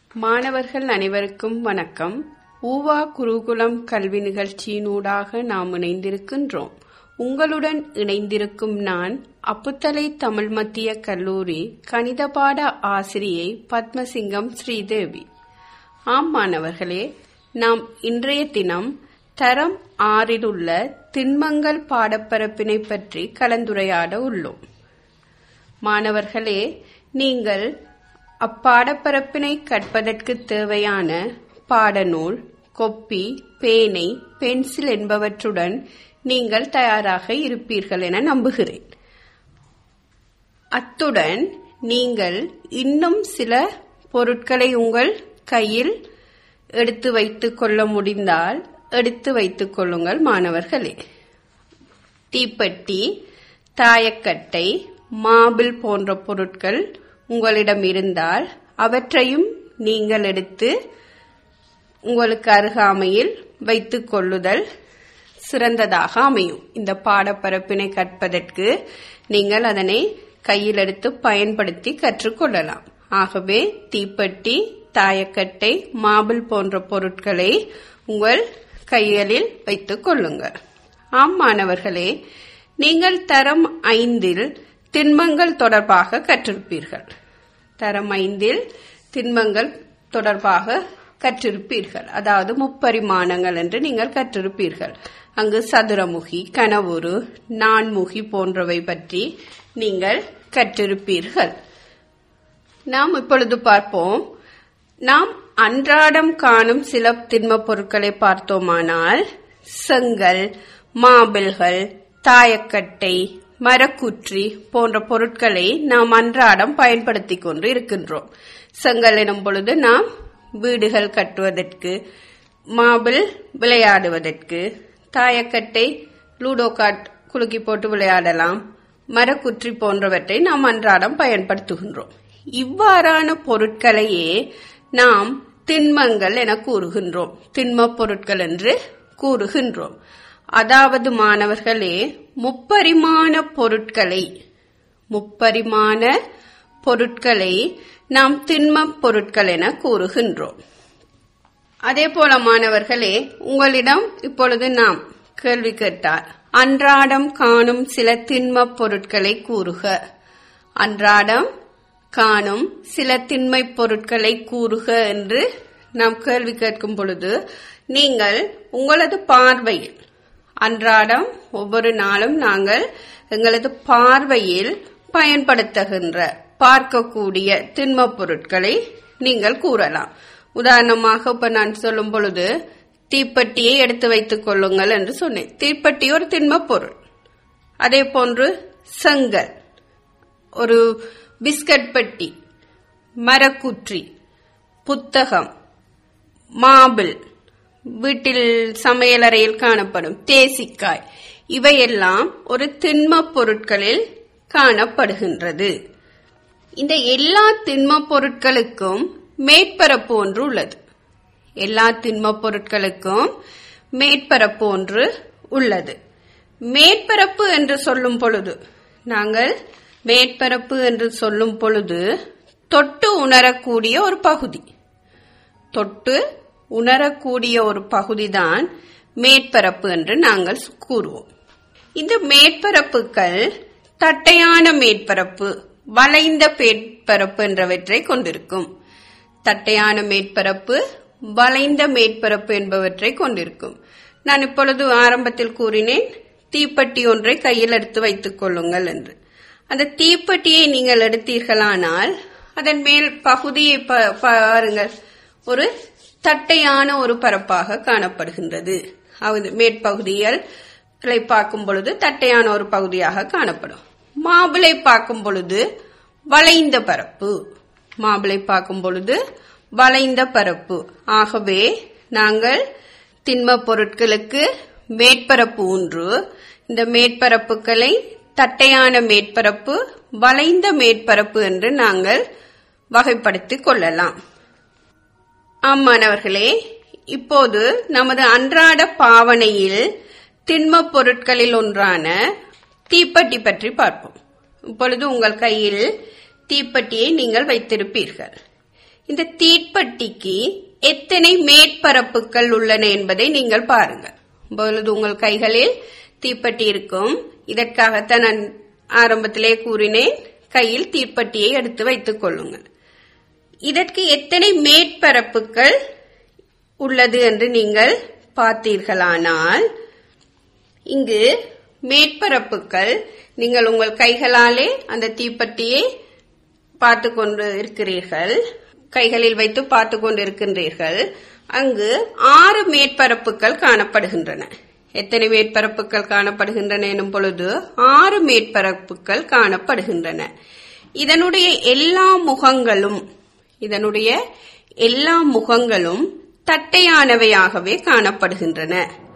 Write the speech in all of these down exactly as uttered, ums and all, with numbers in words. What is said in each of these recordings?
மாணவர்கள் அனைவருக்கும் வணக்கம். ஊவா குருகுலம் கல்வி நிகழ்ச்சியினூடாக நாம் இணைந்திருக்கின்றோம். உங்களுடன் இணைந்திருக்கும் நான் அப்புத்தலை தமிழ் மத்திய கல்லூரி கணித பாட ஆசிரியை பத்மசிங்கம் ஸ்ரீதேவி. ஆம் மாணவர்களே, நாம் இன்றைய தினம் தரம் ஆறில் உள்ள திண்மங்கள் பாடப்பரப்பினை பற்றி கலந்துரையாட உள்ளோம். மாணவர்களே, நீங்கள் அப்பாடப்பரப்பினை கற்பதற்கு தேவையான பாடநூல், கொப்பி, பேனை, பென்சில் என்பவற்றுடன் நீங்கள் தயாராக இருப்பீர்கள் என நம்புகிறேன். அத்துடன் நீங்கள் இன்னும் சில பொருட்களை உங்கள் கையில் எடுத்து வைத்துக் கொள்ள முடிந்தால் எடுத்து வைத்துக் கொள்ளுங்கள் மாணவர்களே. தீப்பெட்டி, தாயக்கட்டை, மாபிள் போன்ற பொருட்கள் உங்களிடம் இருந்தால் அவற்றையும் நீங்கள் எடுத்து உங்களுக்கு அருகாமையில் வைத்துக் கொள்ளுதல் சிறந்ததாக அமையும். இந்த பாடப்பரப்பினை கற்பதற்கு நீங்கள் அதனை கையில் எடுத்து பயன்படுத்தி கற்றுக்கொள்ளலாம். ஆகவே தீப்பெட்டி, தாயக்கட்டை, மாபிள் போன்ற பொருட்களை உங்கள் கைகளில் வைத்துக் கொள்ளுங்கள். ஆம் மாணவர்களே, நீங்கள் தரம் ஐந்தில் திண்மங்கள் தொடர்பாக கற்றிருப்பீர்கள். தரம் ஐந்தில் திண்மங்கள் தொடர்பாக கற்றிருப்பீர்கள். அதாவது முப்பரிமாணங்கள் என்று நீங்கள் கற்றிருப்பீர்கள். அங்கு சதுரமுகி, கனவுரு, நான்முகி போன்றவை பற்றி நீங்கள் கற்றிருப்பீர்கள். நாம் இப்பொழுது பார்ப்போம். நாம் அன்றாடம் காணும் சில திண்ம பொருட்களை பார்த்தோமானால் செங்கல், மாபிள்கள், தாயக்கட்டை, மரக்குற்றி போன்ற பொருட்களை நாம் அன்றாடம் பயன்படுத்திக் கொண்டு இருக்கின்றோம். செங்கல் எனும் பொழுது நாம் வீடுகள் கட்டுவதற்கு, மாபிள் விளையாடுவதற்கு, தாயக்கட்டை லூடோ கார்ட் குலுக்கி போட்டு விளையாடலாம், மரக்குற்றி போன்றவற்றை நாம் அன்றாடம் பயன்படுத்துகின்றோம். இவ்வாறான பொருட்களையே நாம் திண்மங்கள் என கூறுகின்றோம். திண்ம பொருட்கள் என்று கூறுகின்றோம். அதாவது மாணவர்களே, முப்பரிமாண பொருட்களை முப்பரிமாண பொருட்களை நாம் திண்ம பொருட்கள் என கூறுகின்றோம். அதே போல மாணவர்களே, உங்களிடம் இப்பொழுது நாம் கேள்வி கேட்டால் அன்றாடம் காணும் சில திண்ம பொருட்களை கூறுக. அன்றாடம் காணும் சில திண்மை பொருட்களை கூறுக என்று நாம் கேள்வி கேட்கும் பொழுது நீங்கள் உங்களது பார்வையில் அன்றாடம் ஒவ்வொரு நாளும் நாங்கள் எங்களது பார்வையில் பயன்படுத்துகின்ற பார்க்கக்கூடிய திண்ம பொருட்களை நீங்கள் கூறலாம். உதாரணமாக இப்ப நான் சொல்லும் பொழுது தீப்பெட்டியை எடுத்து வைத்துக் கொள்ளுங்கள் என்று சொன்னேன். தீப்பெட்டி ஒரு திண்ம பொருள். அதே போன்று செங்கல், ஒரு பிஸ்கட் பெட்டி, மரக்குற்றி, புத்தகம், மாபிள், வீட்டில் சமையலறையில் காணப்படும் தேசிக்காய், இவையெல்லாம் ஒரு திண்ம பொருட்களில் காணப்படுகின்றது. இந்த எல்லா திண்ம பொருட்களுக்கும் மேற்பரப்பு ஒன்று உள்ளது. எல்லா திண்ம பொருட்களுக்கும் மேற்பரப்பு ஒன்று உள்ளது. மேற்பரப்பு என்று சொல்லும் பொழுது நாங்கள் மேற்பரப்பு என்று சொல்லும் பொழுது தொட்டு உணரக்கூடிய ஒரு பகுதி, தொட்டு உணரக்கூடிய ஒரு பகுதிதான் மேற்பரப்பு என்று நாங்கள் கூறுவோம். இந்த மேற்பரப்புகள் தட்டையான மேற்பரப்பு, வளைந்த மேற்பரப்பு என்றவற்றை கொண்டிருக்கும். தட்டையான மேற்பரப்பு, வளைந்த மேற்பரப்பு என்பவற்றை கொண்டிருக்கும். நான் இப்பொழுது ஆரம்பத்தில் கூறினேன், தீப்பெட்டி ஒன்றை கையில் எடுத்து வைத்துக் கொள்ளுங்கள் என்று. அந்த தீப்பெட்டியை நீங்கள் எடுத்தீர்களானால் அதன் மேல் பகுதியை பாருங்கள், ஒரு தட்டையான ஒரு பரப்பாக காணப்படுகின்றது. அது மேற்பகுதிகளை பார்க்கும் பொழுது தட்டையான ஒரு பகுதியாக காணப்படும். மாபிளை பார்க்கும் பொழுது வளைந்த பரப்பு, மாபிளை பார்க்கும் பொழுது வளைந்த பரப்பு. ஆகவே நாங்கள் திண்ம பொருட்களுக்கு மேற்பரப்பு ஒன்று. இந்த மேற்பரப்புகளை தட்டையான மேற்பரப்பு, வளைந்த மேற்பரப்பு என்று நாங்கள் வகைப்படுத்திக் கொள்ளலாம். ஆம் மாணவர்களே, இப்போது நமது அன்றாட பாவனையில் திண்ம பொருட்களில் ஒன்றான தீப்பெட்டி பற்றி பார்ப்போம். இப்பொழுது உங்கள் கையில் தீப்பெட்டியை நீங்கள் வைத்திருப்பீர்கள். இந்த தீப்பெட்டிக்கு எத்தனை மேற்பரப்புகள் உள்ளன என்பதை நீங்கள் பாருங்கள். இப்பொழுது உங்கள் கைகளில் தீப்பெட்டி இருக்கும். இதற்காகத்தான் நான் ஆரம்பத்திலே கூறினேன், கையில் தீப்பெட்டியை எடுத்து வைத்துக் கொள்ளுங்கள். இதற்கு எத்தனை மேற்பரப்புகள் உள்ளது என்று நீங்கள் பார்த்தீர்களானால், இங்கு மேற்பரப்புகள் நீங்கள் உங்கள் கைகளாலே அந்த தீப்பெட்டியை பார்த்து கொண்டு இருக்கிறீர்கள், கைகளில் வைத்து பார்த்து கொண்டு இருக்கின்றீர்கள். அங்கு ஆறு மேற்பரப்புகள் காணப்படுகின்றன. எத்தனை மேற்பரப்புகள் காணப்படுகின்றன எனும் பொழுது ஆறு மேற்பரப்புகள் காணப்படுகின்றன. இதனுடைய எல்லா முகங்களும் இதனுடைய எல்லா முகங்களும் தட்டையானவையாகவே காணப்படுகின்றன.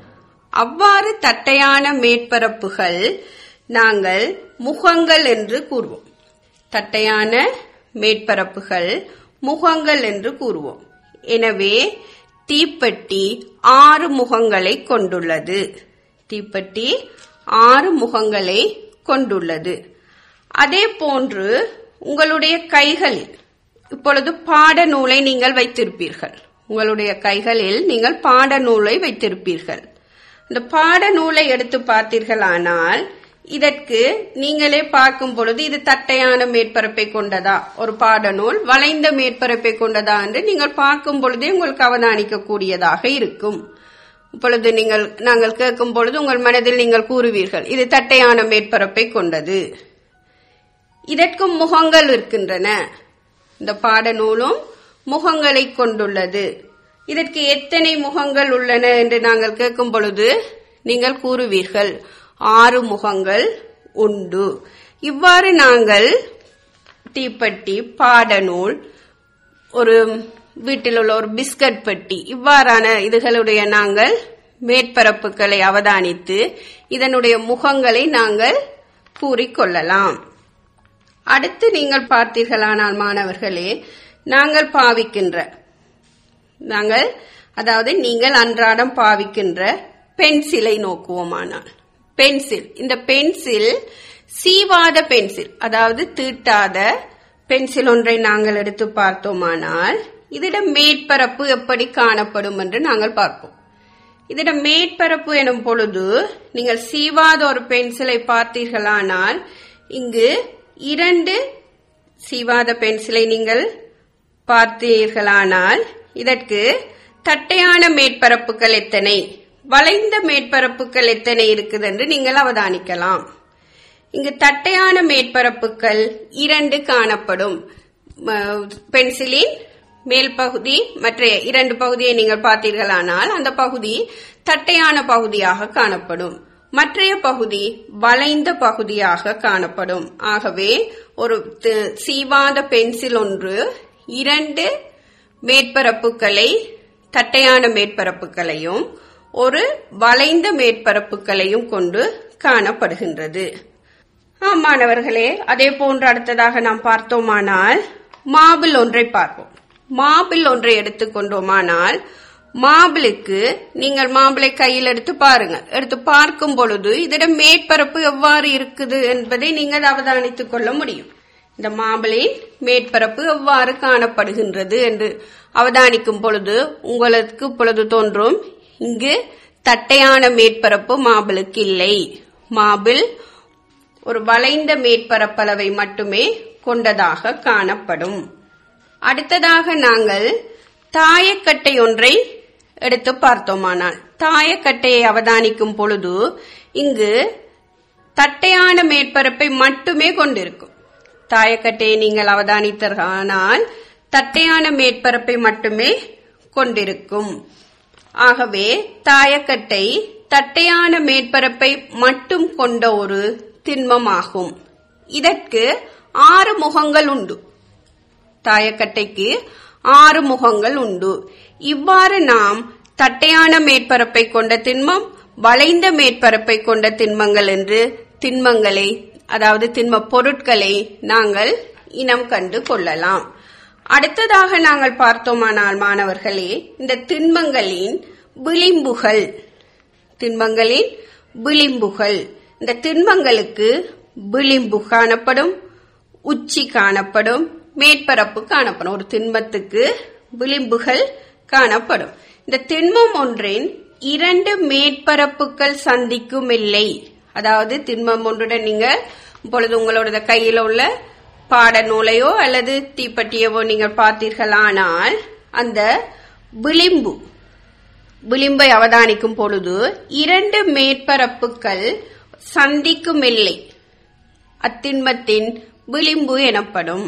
அவ்வாறு தட்டையான மேற்பரப்புகள் நாங்கள் முகங்கள் என்று கூறுவோம். தட்டையான மேற்பரப்புகள் முகங்கள் என்று கூறுவோம். எனவே தீப்பெட்டி ஆறு முகங்களை கொண்டுள்ளது. தீப்பெட்டி ஆறு முகங்களை கொண்டுள்ளது. அதே போன்று உங்களுடைய கைகளில் இப்பொழுது பாடநூலை நீங்கள் வைத்திருப்பீர்கள். உங்களுடைய கைகளில் நீங்கள் பாடநூலை வைத்திருப்பீர்கள். இந்த பாடநூலை எடுத்து பார்த்தீர்களானால் இதற்கு நீங்களே பார்க்கும் பொழுது இது தட்டையான மேற்பரப்பை கொண்டதா, ஒரு பாடநூல் வளைந்த மேற்பரப்பை கொண்டதா என்று நீங்கள் பார்க்கும் பொழுதே உங்களுக்கு அவதானிக்க கூடியதாக இருக்கும். இப்பொழுது நீங்கள் நாங்கள் கேட்கும் பொழுது உங்கள் மனதில் நீங்கள் கூறுவீர்கள், இது தட்டையான மேற்பரப்பை கொண்டது. இதற்கும் முகங்கள் இருக்கின்றன. இந்த பாடநூலும் முகங்களை கொண்டுள்ளது. இதற்கு எத்தனை முகங்கள் உள்ளன என்று நாங்கள் கேட்கும் பொழுது நீங்கள் கூறுவீர்கள், ஆறு முகங்கள் உண்டு. இவ்வாறு நாங்கள் தீப்பெட்டி, பாடநூல், ஒரு வீட்டில் உள்ள ஒரு பிஸ்கட் பெட்டி, இவ்வாறான இதுகளுடைய நாங்கள் மேற்பரப்புகளை அவதானித்து இதனுடைய முகங்களை நாங்கள் கூறிக்கொள்ளலாம். அடுத்து நீங்கள் பார்த்தீர்களானால் மாணவர்களே, நாங்கள் பாவிக்கின்ற நாங்கள் அதாவது நீங்கள் அன்றாடம் பாவிக்கின்ற பென்சிலை நோக்குவோமானால், பென்சில் இந்த பென்சில் சீவாத பென்சில், அதாவது தீட்டாத பென்சில் ஒன்றை நாங்கள் எடுத்து பார்த்தோமானால் இதோட மேற்பரப்பு எப்படி காணப்படும் என்று நாங்கள் பார்ப்போம். இதோட மேற்பரப்பு எனும் பொழுது நீங்கள் சீவாத ஒரு பென்சிலை பார்த்தீர்களானால் இங்கு இரண்டு சீவாத பென்சிலை நீங்கள் பார்த்தீர்களானால் இதற்கு தட்டையான மேற்பரப்புகள் எத்தனை, வளைந்த மேற்பரப்புகள் எத்தனை இருக்குது என்று நீங்கள் அவதானிக்கலாம். இங்கு தட்டையான மேற்பரப்புகள் இரண்டு காணப்படும். பென்சிலின் மேல் பகுதி மற்ற இரண்டு பகுதியை நீங்கள் பார்த்தீர்களானால் அந்த பகுதி தட்டையான பகுதியாக காணப்படும், மற்றைய பகுதி வளைந்த பகுதியாக காணப்படும். ஆகவே ஒரு சீவாத பென்சில் ஒன்று இரண்டு மேற்பரப்புகளை, தட்டையான மேற்பரப்புகளையும் ஒரு வளைந்த மேற்பரப்புகளையும் கொண்டு காணப்படுகின்றது. மாணவர்களே, அதே போன்று அடுத்ததாக நாம் பார்த்தோமானால் மார்பிள் ஒன்றை பார்ப்போம். மார்பிள் ஒன்றை எடுத்துக்கொண்டோமானால் மார்பிளுக்கு நீங்கள் மார்பிளை கையில் எடுத்து பாருங்க. எடுத்து பார்க்கும் பொழுது இதோட மேற்பரப்பு எவ்வாறு இருக்குது என்பதை நீங்கள் அவதானித்துக் கொள்ள முடியும். இந்த மார்பிளின் மேற்பரப்பு எவ்வாறு காணப்படுகின்றது என்று அவதானிக்கும் பொழுது உங்களுக்கு பொழுது தோன்றும், இங்கு தட்டையான மேற்பரப்பு மார்பிளுக்கு இல்லை, மார்பிள் ஒரு வளைந்த மேற்பரப்பளவை மட்டுமே கொண்டதாக காணப்படும். அடுத்ததாக நாங்கள் தாயக்கட்டை ஒன்றை எடுத்து பார்த்தோமானால் தாயக்கட்டையை அவதானிக்கும் பொழுது இங்கு தட்டையான மேற்பரப்பை மட்டுமே கொண்டிருக்கும். தாயக்கட்டையை நீங்கள் அவதானித்தால் தட்டையான மேற்பரப்பை மட்டுமே கொண்டிருக்கும். ஆகவே தாயக்கட்டை தட்டையான மேற்பரப்பை மட்டும் கொண்ட ஒரு திண்மமாகும். இதற்கு ஆறு முகங்கள் உண்டு. தாயக்கட்டைக்கு ஆறு முகங்கள் உண்டு. இவ்வாறு நாம் தட்டையான மேற்பரப்பை கொண்ட திண்மம், வளைந்த மேற்பரப்பை கொண்ட திண்மங்கள் என்று திண்மங்களை, அதாவது திண்ம பொருட்களை நாங்கள் இனம் கண்டு கொள்ளலாம். அடுத்ததாக நாங்கள் பார்த்தோமானால் மாணவர்களே, இந்த திண்மங்களின் விளிம்புகள், திண்மங்களின் விளிம்புகள், இந்த திண்மங்களுக்கு விளிம்பு காணப்படும், உச்சி காணப்படும், மேற்பரப்பு காணப்படும். ஒரு திண்மத்துக்கு விளிம்புகள் காணப்படும். இந்த திண்மம் ஒன்றின் இரண்டு மேற்பரப்புகள் சந்திக்கும் எல்லை, அதாவது திண்மம் ஒன்றுடன் நீங்க இப்பொழுது உங்களோட கையில உள்ள பாடநூலையோ அல்லது தீப்பெட்டியவோ நீங்கள் பார்த்தீர்களானால் அந்த விளிம்பு விளிம்பை அவதானிக்கும் பொழுது இரண்டு மேற்பரப்புகள் சந்திக்கும் எல்லை அத்திண்மத்தின் விளிம்பு எனப்படும்.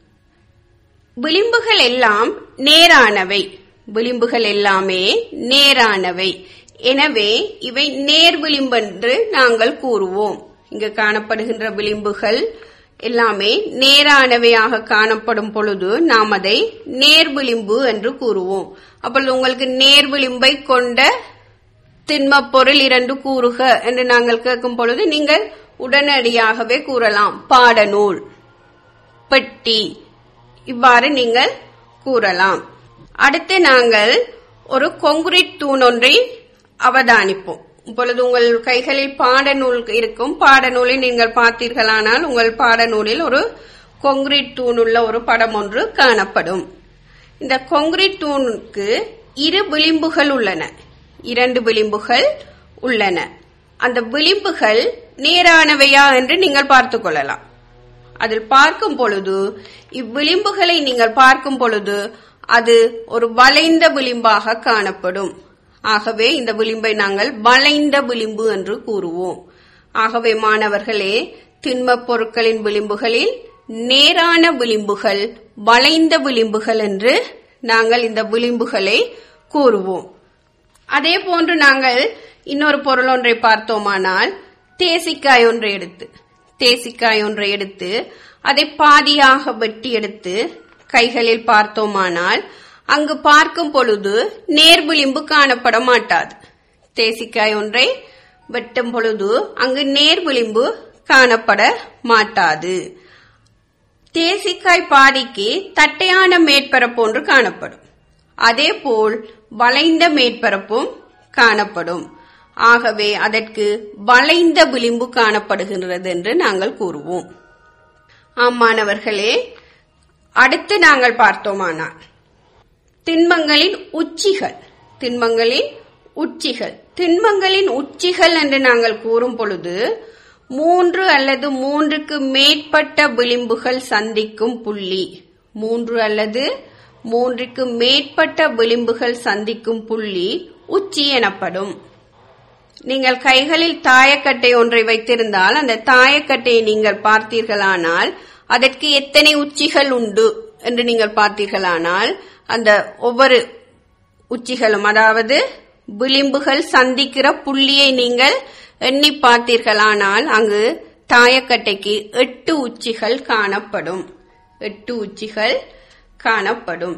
விளிம்புகள் எல்லாம் நேரானவை. விளிம்புகள் எல்லாமே நேரானவை. எனவே இவை நேர் விளிம்பென்று நாங்கள் கூறுவோம். இங்கு காணப்படுகின்ற விளிம்புகள் எல்லாமே நேரானவையாக காணப்படும் பொழுது நாம் அதை நேர் விளிம்பு என்று கூறுவோம். அப்பொழுது உங்களுக்கு நேர் விளிம்பை கொண்ட திண்ம பொருள் இரண்டு கூறுக என்று நாங்கள் கேட்கும் பொழுது நீங்கள் உடனடியாகவே கூறலாம் பாடநூல், பெட்டி, இவ்வாறு நீங்கள் கூறலாம். அடுத்து நாங்கள் ஒரு கான்கிரீட் தூண் ஒன்றை அவதானிப்போம். இப்பொழுது உங்கள் கைகளில் பாடநூல் இருக்கும். பாடநூலை நீங்கள் பார்த்தீர்களானால் உங்கள் பாடநூலில் ஒரு கான்கிரீட் தூண் உள்ள ஒரு படம் ஒன்று காணப்படும். இந்த கான்கிரீட் தூணுக்கு இரு விளிம்புகள் உள்ளன. இரண்டு விளிம்புகள் உள்ளன. அந்த விளிம்புகள் நேரானவையா என்று நீங்கள் பார்த்துக் கொள்ளலாம். அதில் பார்க்கும் பொழுது இவ்விளிம்புகளை நீங்கள் பார்க்கும் பொழுது அது ஒரு வளைந்த விளிம்பாக காணப்படும். ஆகவே இந்த விளிம்பை நாங்கள் வளைந்த விளிம்பு என்று கூறுவோம். ஆகவே மாணவர்களே, திண்ம பொருட்களின் விளிம்புகளில் நேரான விளிம்புகள், வளைந்த விளிம்புகள் என்று நாங்கள் இந்த விளிம்புகளை கூறுவோம். அதே போன்று நாங்கள் இன்னொரு பொருள் ஒன்றை பார்த்தோமானால் தேசிக்காய் ஒன்றை எடுத்து தேசிக்காய் ஒன்றை எடுத்து அதை பாதியாக வெட்டி எடுத்து கைகளில் பார்த்தோமானால் அங்கு பார்க்கும் பொழுது நேர் விளிம்பு காணப்பட மாட்டாது. தேசிக்காய் ஒன்றை வெட்டும் பொழுது அங்கு நேர் விளிம்பு காணப்பட மாட்டாது. தேசிக்காய் பாதிக்கு தட்டையான மேற்பரப்பு ஒன்று காணப்படும். அதே போல் வளைந்த மேற்பரப்பும் காணப்படும். ஆகவே அதற்கு வளைந்த விளிம்பு காணப்படுகின்றது என்று நாங்கள் கூறுவோம். ஆமாணவர்களே, அடுத்து நாங்கள் பார்த்தோமானால் திண்மங்களின் உச்சிகள் திண்மங்களின் உச்சிகள் திண்மங்களின் உச்சிகள் என்று நாங்கள் கூறும் பொழுது மூன்று அல்லது மூன்றுக்கு மேற்பட்ட விளிம்புகள் சந்திக்கும் புள்ளி மூன்று அல்லது மூன்றுக்கு மேற்பட்ட விளிம்புகள் சந்திக்கும் புள்ளி உச்சி எனப்படும். நீங்கள் கைகளில் தாயக்கட்டை ஒன்றை வைத்திருந்தால் அந்த தாயக்கட்டையை நீங்கள் பார்த்தீர்களானால் அதற்கு எத்தனை உச்சிகள் உண்டு என்று நீங்கள் பார்த்தீர்களானால் அந்த ஒவ்வொரு உச்சிகளும், அதாவது விளிம்புகள் சந்திக்கிற புள்ளியை நீங்கள் எண்ணி பார்த்தீர்களானால் அங்கு தாயக்கட்டைக்கு எட்டு உச்சிகள் காணப்படும். எட்டு உச்சிகள் காணப்படும்.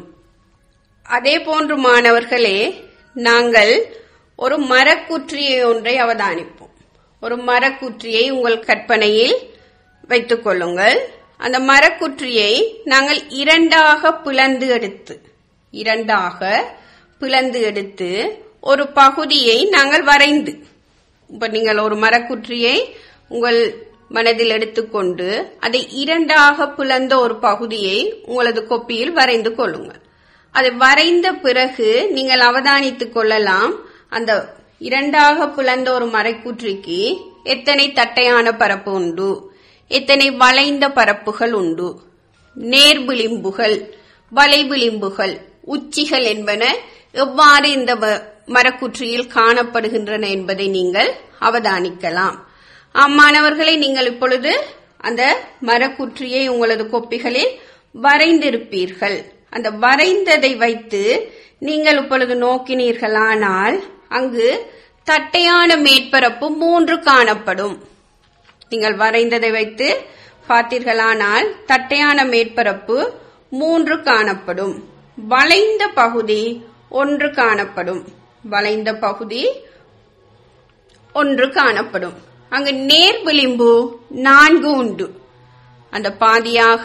அதே போன்று மாணவர்களே, நாங்கள் ஒரு மரக்குற்றியை ஒன்றை அவதானிப்போம். ஒரு மரக்குற்றியை உங்கள் கற்பனையில் வைத்துக் கொள்ளுங்கள். அந்த மரக்குற்றியை நாங்கள் இரண்டாக பிளந்து எடுத்து இரண்டாக பிளந்து எடுத்து ஒரு பகுதியை நாங்கள் வரைந்து, இப்ப நீங்கள் ஒரு மரக்குற்றியை உங்கள் மனதில் எடுத்துக்கொண்டு அதை இரண்டாக பிளந்த ஒரு பகுதியை உங்களது கோப்பியில் வரைந்து கொள்ளுங்கள். அதை வரைந்த பிறகு நீங்கள் அவதானித்துக் கொள்ளலாம் அந்த இரண்டாக பிளந்த ஒரு மரக்குற்றிக்கு எத்தனை தட்டையான பரப்பு உண்டு, எத்தனை வளைந்த பரப்புகள் உண்டு, நேர் விளிம்புகள், வளைவிளிம்புகள், உச்சிகள் என்பன எவ்வாறு இந்த மரக்குற்றியில் காணப்படுகின்றன என்பதை நீங்கள் அவதானிக்கலாம். அம்மாணவர்களை, நீங்கள் இப்பொழுது அந்த மரக்குற்றியை உங்களது கோப்பிகளில் வரைந்திருப்பீர்கள். அந்த வரைந்ததை வைத்து நீங்கள் இப்பொழுது நோக்கினீர்களானால் அங்கு தட்டையான மேற்பரப்பு மூன்று காணப்படும். நீங்கள் வரைந்ததை வைத்து பார்த்தீர்களானால் தட்டையான மேற்பரப்பு மூன்று காணப்படும். வளைந்த பகுதி ஒன்று காணப்படும். வளைந்த பகுதி ஒன்று காணப்படும். அங்கு நேர் விளிம்பு நான்கு உண்டு. அந்த பாதியாக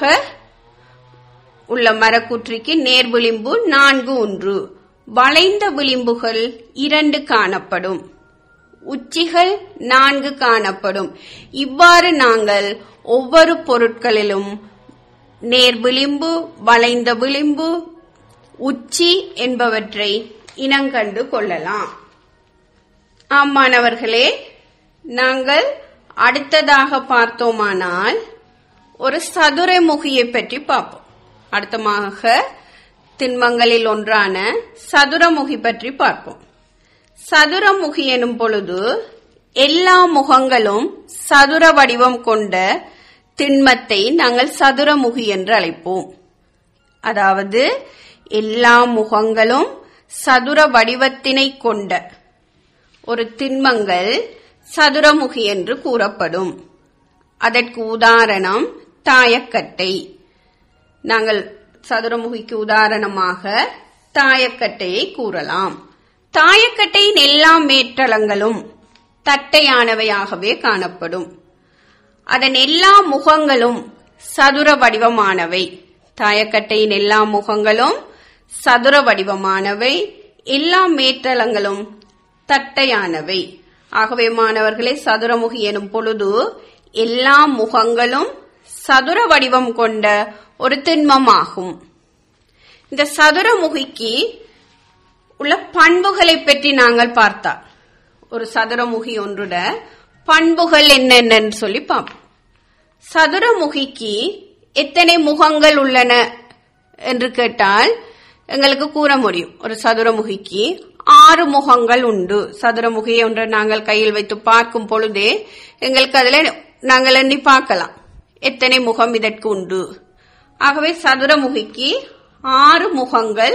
உள்ள மரக்குற்றிக்கு நேர் விளிம்பு நான்கு ஒன்று. வளைந்த விளிம்புகள் இரண்டு காணப்படும். உச்சிகள் நான்கு காணப்படும். இவ்வாறு நாங்கள் ஒவ்வொரு பொருட்களிலும் நேர் விளிம்பு, வளைந்த விளிம்பு, உச்சி என்பவற்றை இனங்கண்டு கொள்ளலாம். ஆமானவர்களே, நாங்கள் அடுத்ததாக பார்த்தோமானால் ஒரு சதுரமுகியை பற்றி பார்ப்போம். அடுத்தமாக திண்மங்களில் ஒன்றான சதுரமுகி பற்றி பார்ப்போம். சதுரமுகி எனும் பொழுது எல்லா முகங்களும் சதுர வடிவம் கொண்ட திண்மத்தை நாங்கள் சதுரமுகி என்று அழைப்போம். அதாவது எல்லா முகங்களும் சதுர வடிவத்தினை கொண்ட ஒரு திண்மங்கள் சதுரமுகி என்று கூறப்படும். அதற்கு உதாரணம் தாயக்கட்டை. நாங்கள் சதுரமுகிக்கு உதாரணமாக தாயக்கட்டையை கூறலாம். தாயக்கட்டையின் எல்லா மேற்றளங்களும் தட்டையானவையாகவே காணப்படும். அதன் எல்லா முகங்களும் சதுர வடிவமானவை. தாயக்கட்டையின் எல்லா முகங்களும் சதுர வடிவமானவை, எல்லா மேற்றளங்களும் தட்டையானவை. ஆகவே மாணவர்களே, சதுரமுகி எனும் பொழுது எல்லா முகங்களும் சதுர வடிவம் கொண்ட ஒரு திண்மமாகும். இந்த சதுரமுகிக்கு உள்ள பண்புகளை பற்றி நாங்கள் பார்த்தால் ஒரு சதுரமுகி ஒன்றுட பண்புகள் என்னென்னு சொல்லி பார்ப்போம். சதுரமுகிக்கு எத்தனை முகங்கள் உள்ளன என்று கேட்டால் எங்களுக்கு கூற முடியும். ஒரு சதுரமுகிக்கு ஆறு முகங்கள் உண்டு. சதுரமுகியை ஒன்றை நாங்கள் கையில் வைத்து பார்க்கும் பொழுதே எங்களுக்கு அதுல நாங்கள் எண்ணி பார்க்கலாம் எத்தனை முகம் இதற்கு உண்டு. ஆகவே சதுரமுகிக்கு ஆறு முகங்கள்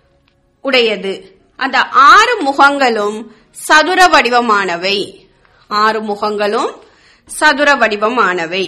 உடையது. அந்த ஆறு முகங்களும் சதுர வடிவமானவை. ஆறு முகங்களும் சதுர வடிவமானவை.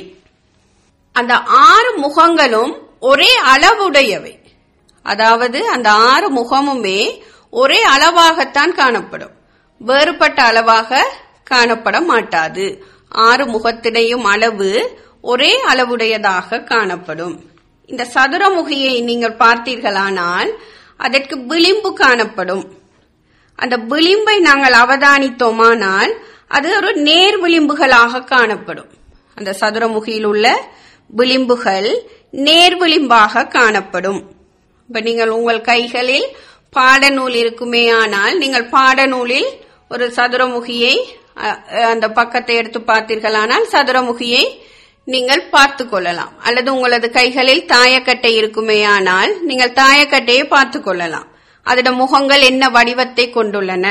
அந்த ஆறு முகங்களும் ஒரே அளவுடையவை. அதாவது அந்த ஆறு முகமுமே ஒரே அளவாகத்தான் காணப்படும், வேறுபட்ட அளவாக காணப்பட மாட்டாது. ஆறு முகத்தினையும் அளவு ஒரே அளவுடையதாக காணப்படும். இந்த சதுரமுகியை நீங்கள் பார்த்தீர்களானால் அதற்கு விளிம்பு காணப்படும். அந்த விளிம்பை நாங்கள் அவதானித்தோமானால் அது ஒரு நேர் விளிம்புகளாக காணப்படும். அந்த சதுரமுகியில் உள்ள விளிம்புகள் நேர் விளிம்பாக காணப்படும். இப்ப நீங்கள் உங்கள் கைகளில் பாடநூல் இருக்குமே ஆனால் நீங்கள் பாடநூலில் ஒரு சதுரமுகியை அந்த பக்கத்தை எடுத்து பார்த்தீர்களானால் சதுரமுகியை நீங்கள் பார்த்து கொள்ளலாம். அல்லது உங்களது கைகளில் தாயக்கட்டை இருக்குமே ஆனால் நீங்கள் தாயக்கட்டையை பார்த்து கொள்ளலாம். அதோட முகங்கள் என்ன வடிவத்தை கொண்டுள்ளன,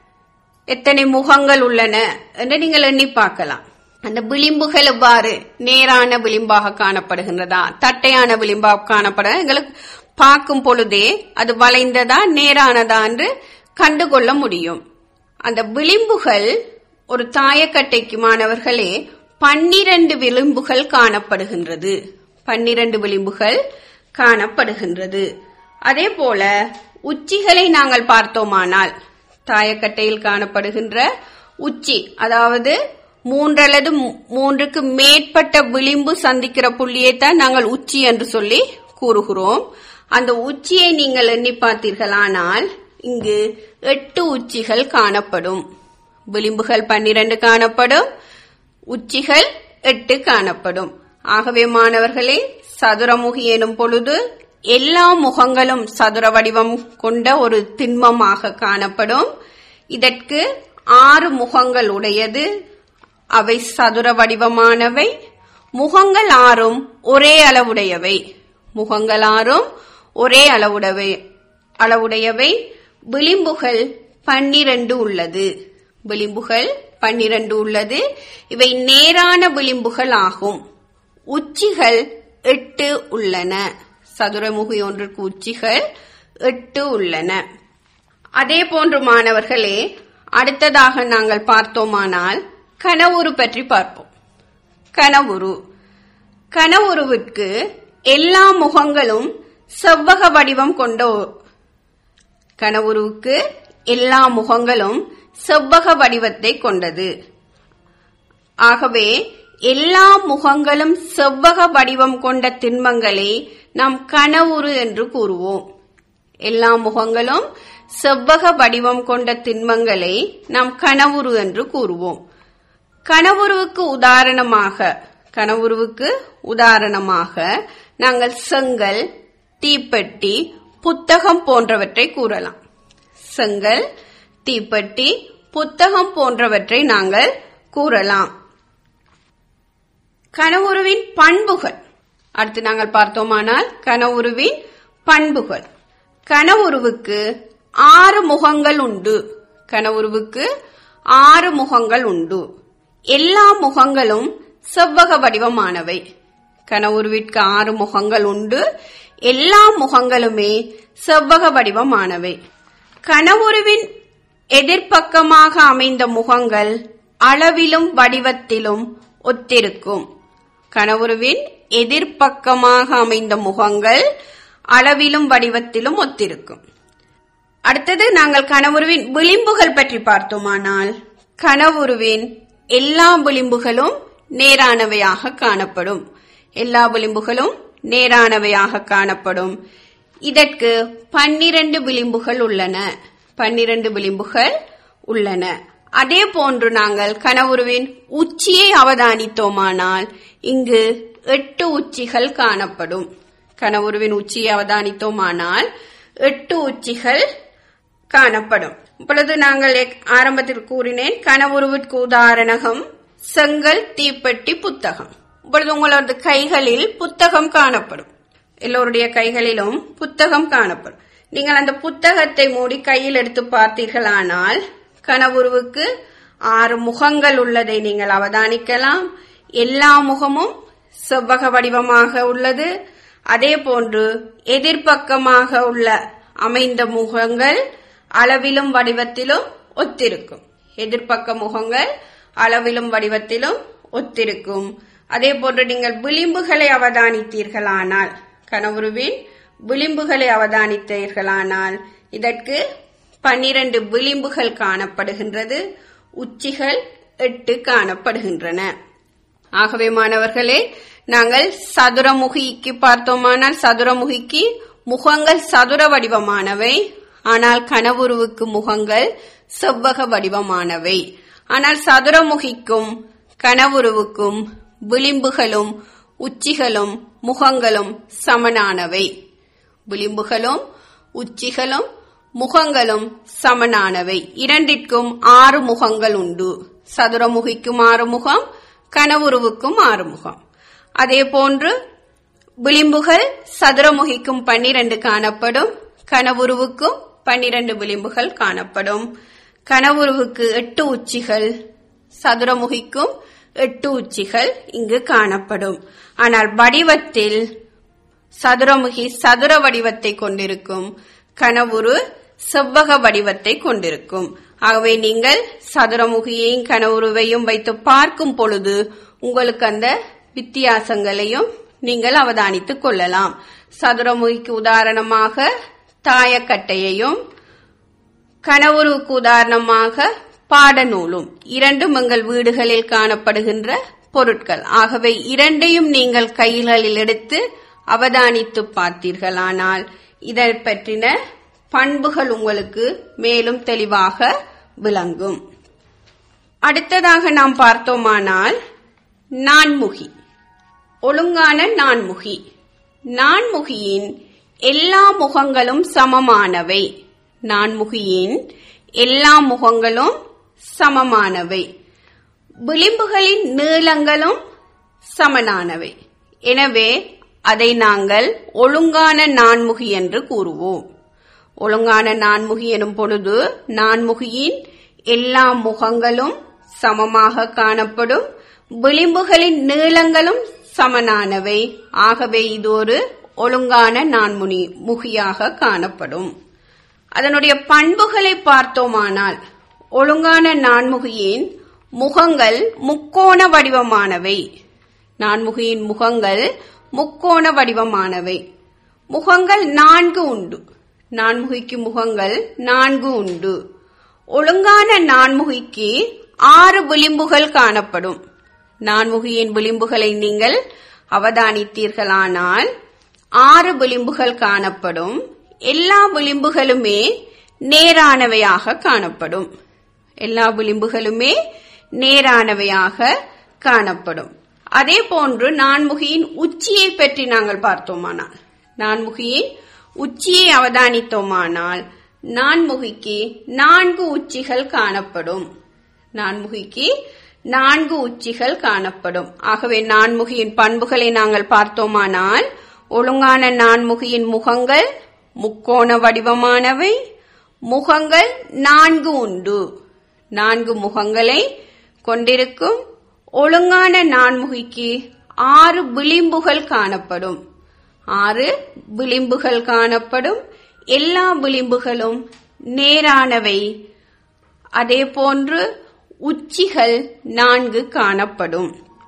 எத்தனை முகங்கள் உள்ளன என்று நீங்கள் எண்ணி பார்க்கலாம். அந்த விளிம்புகள் எவ்வாறு நேரான விளிம்பாக காணப்படுகின்றதா, தட்டையான விளிம்பாக காணப்பட எங்களுக்கு பார்க்கும் பொழுதே அது வளைந்ததா நேரானதா என்று கண்டுகொள்ள முடியும். அந்த விளிம்புகள் ஒரு தாயக்கட்டைக்கு மாணவர்களே பன்னிரண்டு விளிம்புகள் காணப்படுகின்றது. பன்னிரண்டு விளிம்புகள் காணப்படுகின்றது. அதே போல உச்சிகளை நாங்கள் பார்த்தோமானால் தாயக்கட்டையில் காணப்படுகின்ற உச்சி, அதாவது மூன்றல்லது மூன்றுக்கு மேற்பட்ட விளிம்பு சந்திக்கிற புள்ளியைத்தான் நாங்கள் உச்சி என்று சொல்லி கூறுகிறோம். அந்த உச்சியை நீங்கள் எண்ணி பார்த்தீர்களானால் இங்கு எட்டு உச்சிகள் காணப்படும். விளிம்புகள் பன்னிரண்டு காணப்படும், உச்சிகள் எட்டு காணப்படும். ஆகவே மாணவர்களே, சதுரமுகி எனும் பொழுது எல்லா முகங்களும் சதுர வடிவம் கொண்ட ஒரு திண்மமாக காணப்படும். இதற்கு ஆறு முகங்கள் உடையது. அவை சதுர வடிவமானவை. முகங்கள் ஆறும் ஒரே அளவுடையவை. முகங்கள் ஆறும் ஒரே அளவுடையவை அளவுடையவை விளிம்புகள் பன்னிரண்டு உள்ளது. விளிம்புகள் பன்னிரண்டு உள்ளது. இவை நேரான விளிம்புகள் ஆகும். உச்சிகள் எட்டு உள்ளன. சதுரமுகி ஒன்றுக்கு உச்சிகள் எட்டு உள்ளன. அதே போன்று மாணவர்களே, அடுத்ததாக நாங்கள் பார்த்தோமானால் கனவுரு பற்றி பார்ப்போம். கனவுரு கனவுருவிற்கு எல்லா முகங்களும் செவ்வக வடிவம் கொண்ட கனவுருவுக்கு எல்லா முகங்களும் செவ்வக வடிவத்தை கொண்டது. ஆகவே எல்லா முகங்களும் செவ்வக வடிவம் கொண்ட திண்மங்களை நாம் கனவுரு என்று கூறுவோம். எல்லா முகங்களும் செவ்வக வடிவம் கொண்ட திண்மங்களை நாம் கனவுரு என்று கூறுவோம். கனவுருவுக்கு உதாரணமாக கனவுருவுக்கு உதாரணமாக நாங்கள் செங்கல், தீப்பெட்டி, புத்தகம் போன்றவற்றை கூறலாம். செங்கல், தீப்பெட்டி, புத்தகம் போன்றவற்றை நாங்கள் கூறலாம். கனவுருவின் பண்புகள் அடுத்து நாங்கள் பார்த்தோமானால் கனவுருவின் பண்புகள். கனவுருவுக்கு ஆறு முகங்கள் உண்டு. கனவுருவுக்கு ஆறு முகங்கள் உண்டு. எல்லா முகங்களும் செவ்வக வடிவமானவை. கனவுருவிற்கு ஆறு முகங்கள் உண்டு. எல்லா முகங்களுமே செவ்வக வடிவமானவை. கனவுருவின் எதிர்பக்கமாக அமைந்த முகங்கள் அளவிலும் வடிவத்திலும் ஒத்திருக்கும். கனவுருவின் எதிர்பக்கமாக அமைந்த முகங்கள் அளவிலும் வடிவத்திலும் ஒத்திருக்கும். அடுத்தது நாங்கள் கனவுருவின் விளிம்புகள் பற்றி பார்த்தோமானால் கனவுருவின் எல்லா விளிம்புகளும் நேரானவையாக காணப்படும். எல்லா விளிம்புகளும் நேரானவையாக காணப்படும். இதற்கு பன்னிரண்டு விளிம்புகள் உள்ளன. பன்னிரண்டு விளிம்புகள் உள்ளன. அதே போன்று நாங்கள் கனவுருவின் உச்சியை அவதானித்தோமானால் இங்கு எட்டு உச்சிகள் காணப்படும். கனவுருவின் உச்சியை அவதானித்தோமானால் எட்டு உச்சிகள் காணப்படும். இப்பொழுது நாங்கள் ஆரம்பத்தில் கூறினேன் கனவுருவிற்கு உதாரணம் செங்கல், தீப்பெட்டி, புத்தகம். இப்பொழுது உங்களது கைகளில் புத்தகம் காணப்படும். எல்லோருடைய கைகளிலும் புத்தகம் காணப்படும். நீங்கள் அந்த புத்தகத்தை மூடி கையில் எடுத்து பார்த்தீர்களானால் கனவுருவுக்கு ஆறு முகங்கள் உள்ளதை நீங்கள் அவதானிக்கலாம். எல்லா முகமும் செவ்வக வடிவமாக உள்ளது. அதே போன்று எதிர்பக்கமாக உள்ள அமைந்த முகங்கள் அளவிலும் வடிவத்திலும் ஒத்திருக்கும். எதிர்பக்க முகங்கள் அளவிலும் வடிவத்திலும் ஒத்திருக்கும். அதே போன்று நீங்கள் விளிம்புகளை அவதானித்தீர்களானால் கனவுருவின் விளிம்புகளை அவதானித்தீர்களானால் இதற்கு பன்னிரண்டு விளிம்புகள் காணப்படுகின்றது. உச்சிகள் எட்டு காணப்படுகின்றன. ஆகவே மாணவர்களே நாங்கள் சதுரமுகிக்கு பார்த்தோமானால் சதுரமுகிக்கு முகங்கள் சதுர வடிவமானவை. ஆனால் கனவுருவுக்கு முகங்கள் செவ்வக வடிவமானவை. ஆனால் சதுரமுகிக்கும் கனவுருவுக்கும் விளிம்புகளும் உச்சிகளும் முகங்களும் சமனானவை. விளிம்புகளும் உச்சிகளும் முகங்களும் சமனானவை. இரண்டிற்கும் ஆறு முகங்கள் உண்டு. சதுரமுகிக்கும் ஆறு முகம், கனவுருவுக்கும் ஆறு முகம். அதே போன்று விளிம்புகள் சதுரமுகிக்கும் பன்னிரண்டு காணப்படும். கனவுருவுக்கும் பன்னிரண்டு விளிம்புகள் காணப்படும். கனவுருவுக்கு எட்டு உச்சிகள், சதுரமுகிக்கும் எட்டு உச்சிகள் இங்கு காணப்படும். ஆனால் வடிவத்தில் சதுரமுகி சதுர வடிவத்தை கொண்டிருக்கும், கனவுரு செவ்வக வடிவத்தை கொண்டிருக்கும். ஆகவே நீங்கள் சதுரமுகியையும் கனவுருவையும் வைத்து பார்க்கும் பொழுது உங்களுக்கு அந்த வித்தியாசங்களையும் நீங்கள் அவதானித்துக் கொள்ளலாம். சதுரமுகிக்கு உதாரணமாக தாயக்கட்டையையும் கனவுருவுக்கு உதாரணமாக பாடநூலும் இரண்டும் எங்கள் வீடுகளில் காணப்படுகின்ற பொருட்கள். ஆகவே இரண்டையும் நீங்கள் கைகளில் எடுத்து அவதானித்து பார்த்தீர்களானால் இதை பற்றின பண்புகள் உங்களுக்கு மேலும் தெளிவாக விளங்கும். அடுத்ததாக நாம் பார்த்தோமானால் நான்முகி, ஒழுங்கான நான்முகி. நான்முகியின் எல்லா முகங்களும் சமமானவை. நான்முகியின் எல்லா முகங்களும் சமமானவை. விளிம்புகளின் நீளங்களும் சமனானவை. எனவே அதை நாங்கள் ஒழுங்கான நான்முகி என்று கூறுவோம். ஒழுங்கான நான்முகி எனும் பொழுது நான்முகியின் எல்லா முகங்களும் சமமாக காணப்படும். விளிம்புகளின் நீளங்களும் சமனானவை. ஆகவே இது ஒரு ஒழுங்கான நான்முனி முகியாக காணப்படும். அதனுடைய பண்புகளை பார்த்தோமானால் ஒழுங்கான நான்முகியின் முகங்கள் முக்கோண வடிவமானவை. நான்முகியின் முகங்கள் முக்கோண வடிவமானவை. முகங்கள் நான்கு உண்டு. நான்முகிக்கு முகங்கள் நான்கு உண்டு. ஒழுங்கான நான்முகிக்கு ஆறு விளிம்புகள் காணப்படும். நான்முகியின் விளிம்புகளை நீங்கள் அவதானித்தீர்களானால் ஆறு விளிம்புகள் காணப்படும். எல்லா விளிம்புகளுமே நேரானவையாக காணப்படும். எல்லா விளிம்புகளுமே நேரானவையாக காணப்படும். அதே போன்று நான்முகியின் உச்சியை பற்றி நாங்கள் பார்த்தோமானால், நான்முகியின் உச்சியை அவதானித்தோமானால் நான்முகிக்கு நான்கு உச்சிகள் காணப்படும். நான்முகிக்கு நான்கு உச்சிகள் காணப்படும். ஆகவே நான்முகியின் பண்புகளை நாங்கள் பார்த்தோமானால், ஒழுங்கான நான்முகியின் முகங்கள் முக்கோண வடிவமானவை. முகங்கள் நான்கு உண்டு. நான்கு முகங்களை கொண்டிருக்கும். ஒழுங்கான நான்முகிக்கு ஆறு விளிம்புகள் காணப்படும். ஆறு விளிம்புகள் காணப்படும். எல்லா விளிம்புகளும் நேரானவை. அதே போன்று உச்சிகள் நான்கு காணப்படும்.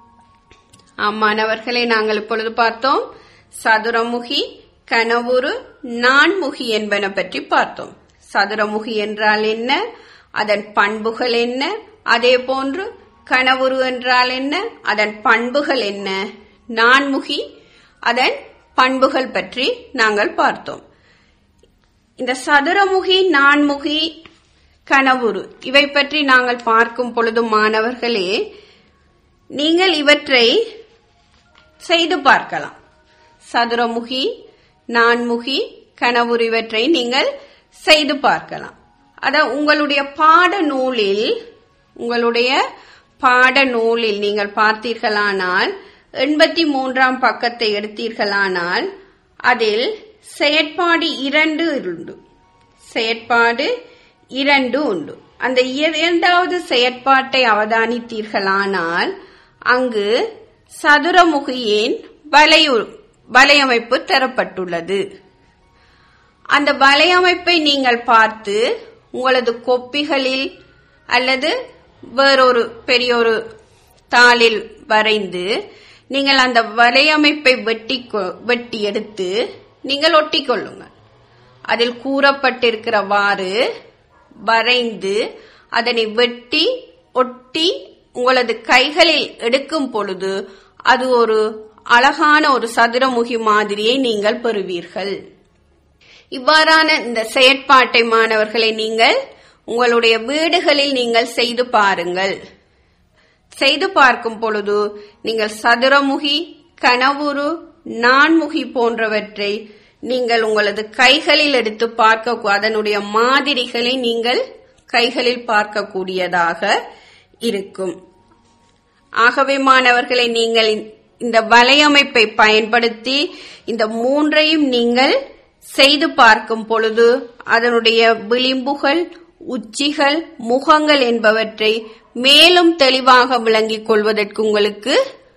மாணவர்களை நாங்கள் இப்பொழுது பார்த்தோம் சதுரமுகி, கனவுரு, நான்முகி என்பன பற்றி பார்த்தோம். சதுரமுகி என்றால் என்ன, அதன் பண்புகள் என்ன, அதே போன்று கனவுரு என்றால் என்ன, அதன் பண்புகள் என்ன, நான்முகி அதன் பண்புகள் பற்றி நாங்கள் பார்த்தோம். இந்த சதுரமுகி, நான்முகி, கனவுரு இவை பற்றி நாங்கள் பார்க்கும் பொழுது மாணவர்களே, நீங்கள் இவற்றை செய்து பார்க்கலாம். சதுரமுகி, நான்முகி, கனவுரு இவற்றை நீங்கள் செய்து பார்க்கலாம். அத உங்களுடைய பாட நூலில் உங்களுடைய பாட நூலில் நீங்கள் பார்த்தீர்களானால், எண்பத்தி மூன்றாம் பக்கத்தை எடுத்தீர்களானால் அதில் செயற்பாடு இரண்டு உண்டு. செயற்பாடு இரண்டு உண்டு. அந்த இரண்டாவது செயற்பாட்டை அவதானித்தீர்களானால் அங்கு சதுரமுகியின் வலையமைப்பு தரப்பட்டுள்ளது. அந்த வலையமைப்பை நீங்கள் பார்த்து உங்களது கொப்பிகளில் அல்லது வேறொரு பெரியொரு தாளில் வரைந்து நீங்கள் அந்த வலையமைப்பை வெட்டி வெட்டி எடுத்து நீங்கள் ஒட்டிக் கொள்ளுங்கள். அதில் கூறப்பட்டிருக்கிறவாறு வரைந்து அதனை வெட்டி ஒட்டி உங்களது கைகளில் எடுக்கும் பொழுது அது ஒரு அழகான ஒரு சதுரமுகி மாதிரியை நீங்கள் பெறுவீர்கள். இவ்வாறான இந்த செயற்பாட்டை மாணவர்களை நீங்கள் உங்களுடைய வீடுகளில் நீங்கள் செய்து பாருங்கள். செய்து பார்க்கும் பொழுது நீங்கள் சதுரமுகி, கனவுரு, நான்முகி போன்றவற்றை நீங்கள் உங்களது கைகளில் எடுத்து பார்க்க, அதனுடைய மாதிரிகளை நீங்கள் கைகளில் பார்க்கக்கூடியதாக இருக்கும். ஆகவே மாணவர்களை நீங்கள் இந்த வலையமைப்பை பயன்படுத்தி இந்த மூன்றையும் நீங்கள் செய்து பார்க்கும் பொழுது அதனுடைய விளிம்புகள், உச்சிகள், முகங்கள் என்பவற்றை மேலும் தெளிவாக விளங்கிக் கொள்வதற்கு உங்களுக்கு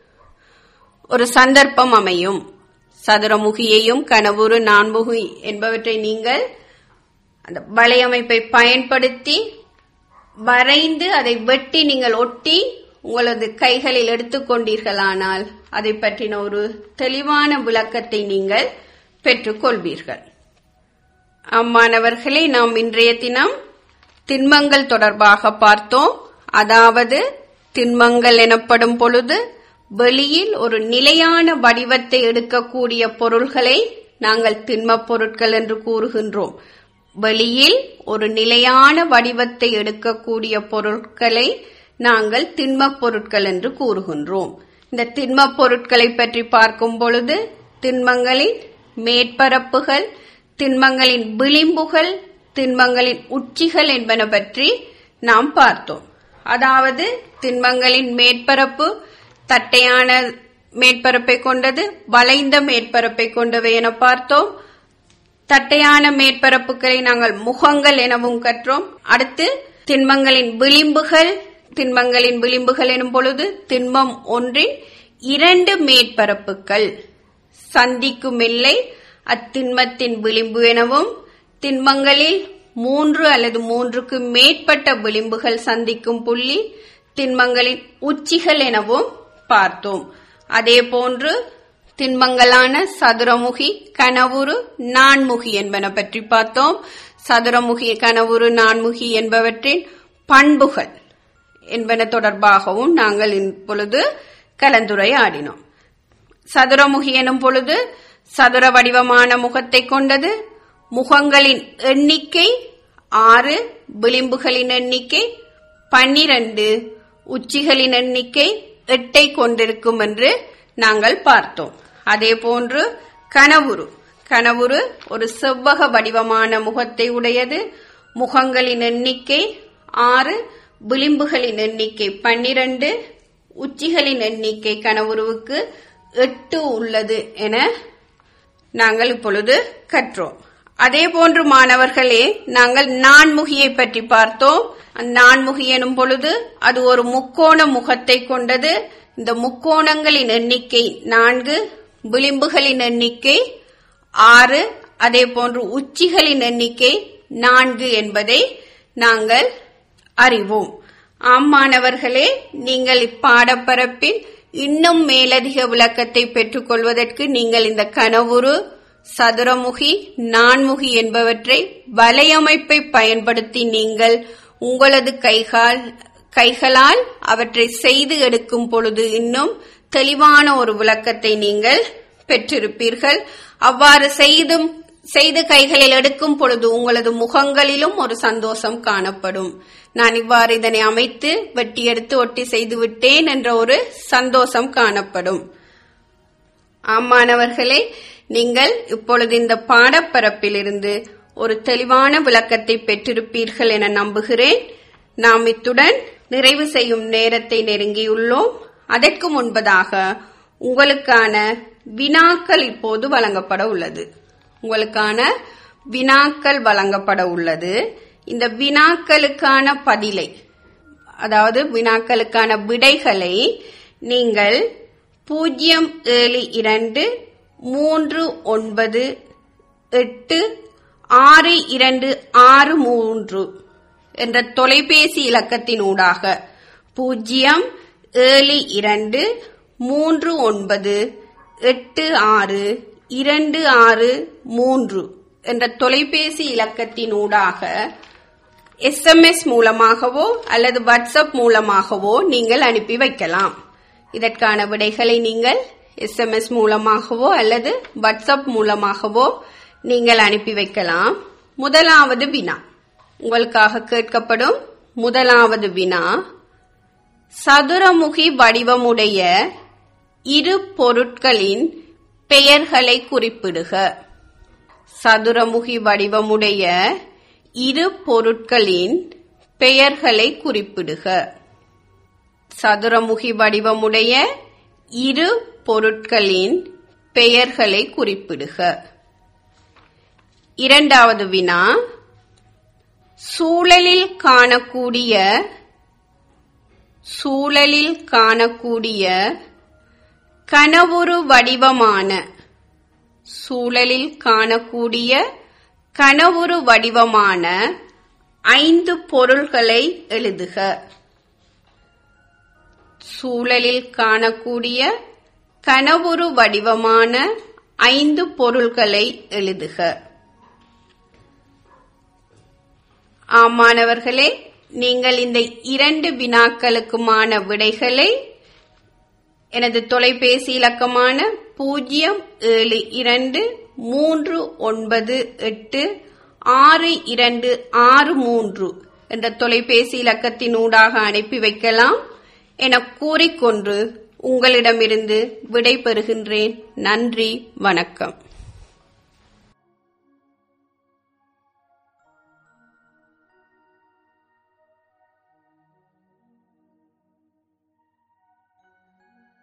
ஒரு சந்தர்ப்பம் அமையும். சதுரமுகியையும் கனவுரு, நான்முகி என்பவற்றை நீங்கள் அந்த வலையமைப்பை பயன்படுத்தி வரைந்து அதை வெட்டி நீங்கள் ஒட்டி உங்களது கைகளில் எடுத்துக்கொண்டீர்களானால் அதை பற்றின ஒரு தெளிவான விளக்கத்தை நீங்கள் பெற்றுக்கொள்வீர்கள். அம்மாணவர்களே, நாம் இன்றைய தினம் திண்மங்கள் தொடர்பாக பார்த்தோம். அதாவது திண்மங்கள் எனப்படும் பொழுது வெளியில் ஒரு நிலையான வடிவத்தை எடுக்கக்கூடிய பொருள்களை நாங்கள் திண்மப் பொருட்கள் என்று கூறுகின்றோம். வெளியில் ஒரு நிலையான வடிவத்தை எடுக்கக்கூடிய பொருட்களை நாங்கள் திண்மப் பொருட்கள் என்று கூறுகின்றோம். இந்த திண்மப் பொருட்களை பற்றி பார்க்கும் பொழுது திண்மங்களின் மேற்பரப்புகள், திண்மங்களின் விளிம்புகள், திண்மங்களின் உச்சிகள் என்பன பற்றி நாம் பார்த்தோம். அதாவது திண்மங்களின் மேற்பரப்பு தட்டையான மேற்பரப்பை கொண்டது, வளைந்த மேற்பரப்பை கொண்டவை என பார்த்தோம். தட்டையான மேற்பரப்புகளை நாங்கள் முகங்கள் எனவும் கற்றோம். அடுத்து திண்மங்களின் விளிம்புகள். திண்மங்களின் விளிம்புகள் எனும் பொழுது திண்மம் ஒன்றின் இரண்டு மேற்பரப்புகள் சந்திக்கும் எல்லை அத்திண்மத்தின் விளிம்பு எனவும், திண்மங்களில் மூன்று அல்லது மூன்றுக்கு மேற்பட்ட விளிம்புகள் சந்திக்கும் புள்ளி திண்மங்களின் உச்சிகள் எனவும் பார்த்தோம். அதே போன்று திண்மங்களான சதுரமுகி, கனவுரு, நான்முகி என்பன பற்றி பார்த்தோம். சதுரமுகி, கனவுரு, நான்முகி என்பவற்றின் பண்புகள் என்பன தொடர்பாகவும் நாங்கள் இப்பொழுது கலந்துரையாடினோம். சதுரமுகி எனும் பொழுது சதுர வடிவமான முகத்தை கொண்டது. முகங்களின் எண்ணிக்கை ஆறு, விளிம்புகளின் எண்ணிக்கை பன்னிரண்டு, உச்சிகளின் எண்ணிக்கை எட்டை கொண்டிருக்கும் என்று நாங்கள் பார்த்தோம். அதே போன்று கனவுரு கனவுரு ஒரு செவ்வக வடிவமான முகத்தை உடையது. முகங்களின் எண்ணிக்கை ஆறு, விளிம்புகளின் எண்ணிக்கை பன்னிரண்டு, உச்சிகளின் எண்ணிக்கை கனவுருவுக்கு எட்டு உள்ளது என நாங்கள் இப்பொழுது கற்றோம். அதே போன்று மாணவர்களே, நாங்கள் நான்முகியை பற்றி பார்த்தோம். நான்முகி எனும் பொழுது அது ஒரு முக்கோண முகத்தை கொண்டது. இந்த முக்கோணங்களின் எண்ணிக்கை நான்கு, விளிம்புகளின் எண்ணிக்கை ஆறு, அதே போன்று உச்சிகளின் எண்ணிக்கை நான்கு என்பதை நாங்கள் அறிவோம். ஆம் மாணவர்களே, நீங்கள் இப்பாடப்பரப்பில் இன்னும் மேலதிக விளக்கத்தை பெற்றுக் கொள்வதற்கு நீங்கள் இந்த கனவுரு, சதுரமுகி, நான்முகி என்பவற்றை வலையமைப்பை பயன்படுத்தி நீங்கள் உங்களது கைகால் கைகளால் அவற்றை செய்து எடுக்கும் பொழுது இன்னும் தெளிவான ஒரு விளக்கத்தை நீங்கள் பெற்றிருப்பீர்கள். அவ்வாறு செய்தும் செய்து கைகளில் எடுக்கும் பொழுது உங்களது முகங்களிலும் ஒரு சந்தோஷம் காணப்படும். நான் இவ்வாறு இதனை அமைத்து வெட்டி எடுத்து ஒட்டி செய்து விட்டேன் என்ற ஒரு சந்தோஷம் காணப்படும். ஆமாணவர்களே, நீங்கள் இப்பொழுது இந்த பாடப்பரப்பில் இருந்து ஒரு தெளிவான விளக்கத்தை பெற்றிருப்பீர்கள் என நம்புகிறேன். நாம் இத்துடன் நிறைவு செய்யும் நேரத்தை நெருங்கியுள்ளோம். அதற்கு முன்பதாக உங்களுக்கான வினாக்கள் இப்போது வழங்கப்பட உள்ளது. உங்களுக்கான வினாக்கள் வழங்கப்பட உள்ளது. இந்த வினாக்களுக்கான பதிலை, அதாவது வினாக்களுக்கான விடைகளை நீங்கள் பூஜ்ஜியம் ஏழு இரண்டு மூன்று ஒன்பது எட்டு ஆறு இரண்டு ஆறு மூன்று என்ற தொலைபேசி இலக்கத்தினூடாக பூஜ்ஜியம் ஏழு இரண்டு மூன்று ஒன்பது எட்டு ஆறு இரண்டு ஆறு மூன்று என்ற தொலைபேசி இலக்கத்தினூடாக எஸ் எம் எஸ் மூலமாகவோ அல்லது வாட்ஸ்அப் மூலமாகவோ நீங்கள் அனுப்பி வைக்கலாம். இதற்கான விடைகளை நீங்கள் எஸ் எம் எஸ் மூலமாகவோ அல்லது வாட்ஸ்அப் மூலமாகவோ நீங்கள் அனுப்பி வைக்கலாம். முதலாவது வினா உங்களுக்காக கேட்கப்படும் முதலாவது வினா, சதுரமுகி வடிவமுடைய இரு பொருட்களின் பெயர்களை குறிப்பிடுக. சதுரமுகி வடிவமுடைய இரு பொருட்களின் பெயர்களை குறிப்பிடுக. சதுரமுகி வடிவமுடைய இரு பொருட்களின் பெயர்களை குறிப்பிடுக. இரண்டாவது வினா, சூழலில் காணக்கூடிய சூழலில் காணக்கூடிய கனவுரு வடிவமான சூழலில் காணக்கூடிய கனவுரு வடிவமான ஐந்து பொருள்களை எழுதுக. சூழலில் காணக்கூடிய கனவுரு வடிவமான ஐந்து பொருள்களை எழுதுக. ஆமாணவர்களே, நீங்கள் இந்த இரண்டு வினாக்களுக்குமான விடைகளை எனது தொலைபேசி இலக்கமான பூஜ்ஜியம் ஏழு இரண்டு மூன்று ஒன்பது எட்டு ஆறு இரண்டு ஆறு மூன்று என்ற தொலைபேசி இலக்கத்தினூடாக அனுப்பி வைக்கலாம் என கூறிக்கொண்டு உங்களிடமிருந்து விடை பெறுகின்றேன். நன்றி, வணக்கம்.